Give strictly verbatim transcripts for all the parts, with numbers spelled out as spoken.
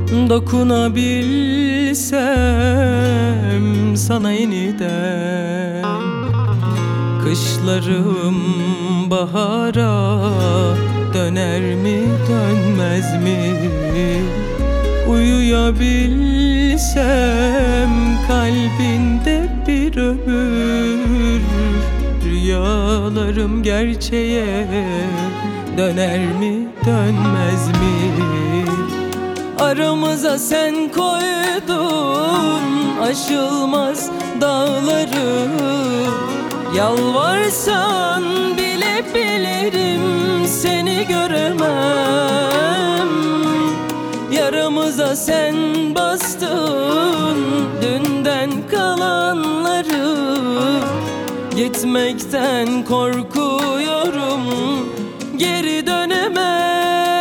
Dokunabilsem sana yeniden, kışlarım bahara döner mi dönmez mi? Uyuyabilsem kalbinde bir ömür, rüyalarım gerçeğe döner mi dönmez mi? Aramıza sen koydun aşılmaz dağları, yalvarsan bile bilirim seni göremem. Yaramıza sen bastın dünden kalanları, gitmekten korkuyorum, geri dönemem.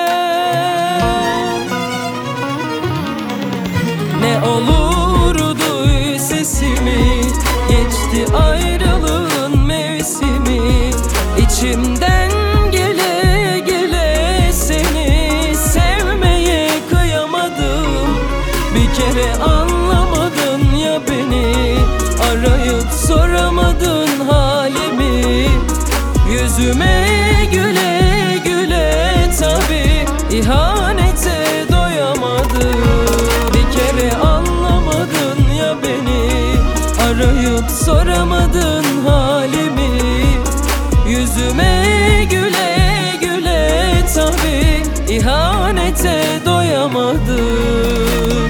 Ne olur duy sesimi, geçti ayrılığın mevsimi. İçimden gele gele seni sevmeye kıyamadım. Bir kere anlamadın ya beni, arayıp soramadın halimi. Yüzüme güle güle tabi ihanete doyamadım. Bir kere anlamadın ya beni, arayıp soramadın halimi. Yüzüme güle güle tabi ihanete doyamadım.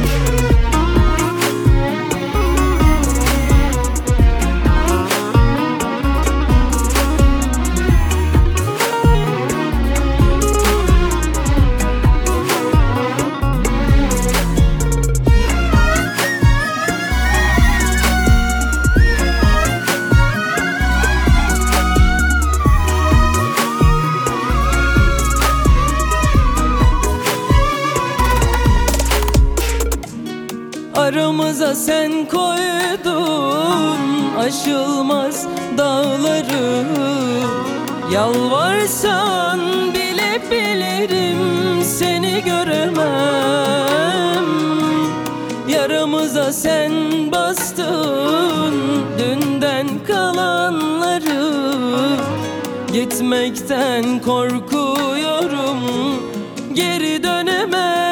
Aramıza sen koydun aşılmaz dağları, yalvarsan bile bilirim seni göremem. Yaramıza sen bastın dünden kalanları, gitmekten korkuyorum, geri dönemem.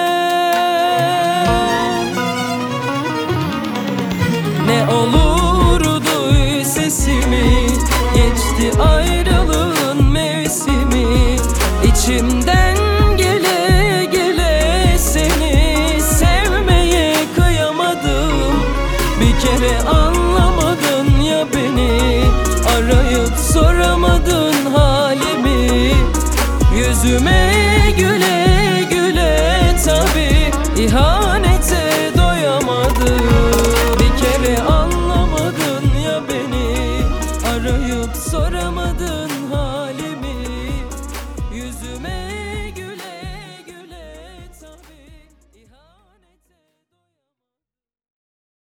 Ne olur duy sesimi, geçti ayrılığın mevsimi. İçimden gele gele seni sevmeye kıyamadım. Bir kere anlamadın ya beni, arayıp soramadın halimi. Yüzüme güle güle tabi ihanet